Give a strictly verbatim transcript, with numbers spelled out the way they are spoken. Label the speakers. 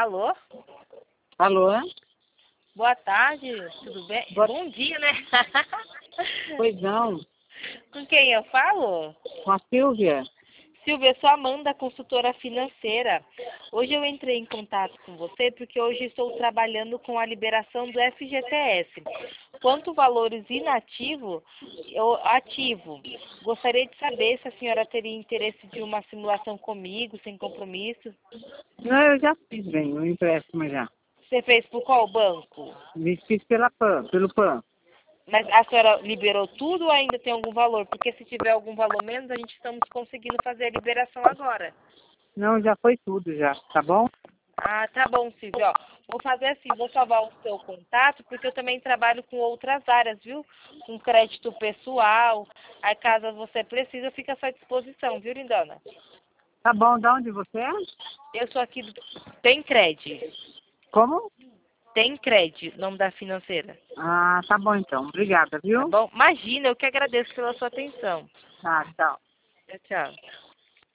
Speaker 1: Alô?
Speaker 2: Alô?
Speaker 1: Boa tarde, tudo bem?
Speaker 2: Boa...
Speaker 1: Bom dia, né?
Speaker 2: Pois não.
Speaker 1: Com quem eu falo?
Speaker 2: Com a Silvia.
Speaker 1: Silvia, eu sou a Amanda, consultora financeira. Hoje eu entrei em contato com você porque hoje estou trabalhando com a liberação do F G T S. Quanto valores inativo, eu ativo. Gostaria de saber se a senhora teria interesse de uma simulação comigo, sem compromisso.
Speaker 2: Não, eu já fiz bem, o empréstimo já.
Speaker 1: Você fez por qual banco?
Speaker 2: Me fiz pela PAN, pelo PAN.
Speaker 1: Mas a senhora liberou tudo ou ainda tem algum valor? Porque se tiver algum valor menos, a gente estamos conseguindo fazer a liberação agora.
Speaker 2: Não, já foi tudo já, tá bom?
Speaker 1: Ah, tá bom, Silvio. Ó, vou fazer assim, vou salvar o seu contato, porque eu também trabalho com outras áreas, viu? Com crédito pessoal. Aí, caso você precise, fica à sua disposição, viu, lindona?
Speaker 2: Tá bom, de onde você é?
Speaker 1: Eu sou aqui do Tem Cred.
Speaker 2: Como?
Speaker 1: Tem Cred, nome da financeira.
Speaker 2: Ah, tá bom então. Obrigada,
Speaker 1: Tá
Speaker 2: viu?
Speaker 1: bom? Imagina, eu que agradeço pela sua atenção.
Speaker 2: Tá, tchau.
Speaker 1: Tchau, tchau.